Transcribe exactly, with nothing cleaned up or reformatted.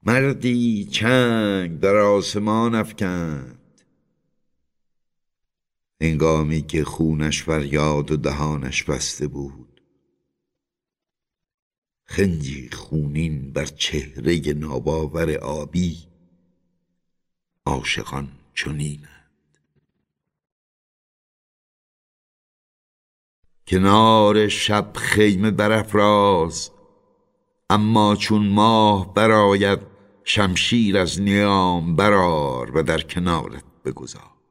مردی چنگ در آسمان افکند، هنگامی که خونش فریاد و دهانش بسته بود. خنجی خونین بر چهره ناباور آبی، عاشقان چنینند. کنار شب خیمه برافراز، اما چون ماه برآید شمشیر از نیام برآر و در کنارت بگذار.